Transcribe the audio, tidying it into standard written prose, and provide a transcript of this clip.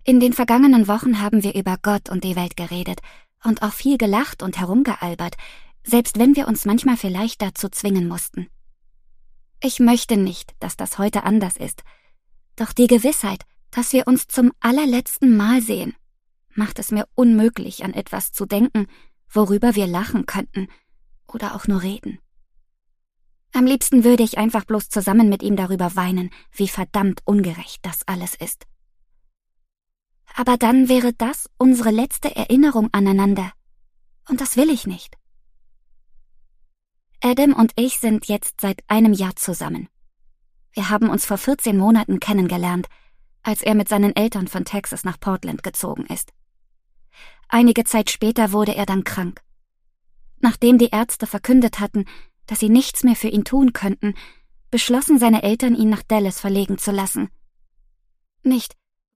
In den vergangenen Wochen haben wir über Gott und die Welt geredet und auch viel gelacht und herumgealbert, selbst wenn wir uns manchmal vielleicht dazu zwingen mussten. Ich möchte nicht, dass das heute anders ist, doch die Gewissheit, dass wir uns zum allerletzten Mal sehen, macht es mir unmöglich, an etwas zu denken, worüber wir lachen könnten oder auch nur reden. Am liebsten würde ich einfach bloß zusammen mit ihm darüber weinen, wie verdammt ungerecht das alles ist. Aber dann wäre das unsere letzte Erinnerung aneinander, und das will ich nicht. Adam und ich sind jetzt seit einem Jahr zusammen. Wir haben uns vor 14 Monaten kennengelernt, als er mit seinen Eltern von Texas nach Portland gezogen ist. Einige Zeit später wurde er dann krank. Nachdem die Ärzte verkündet hatten, dass sie nichts mehr für ihn tun könnten, beschlossen seine Eltern, ihn nach Dallas verlegen zu lassen. Nicht,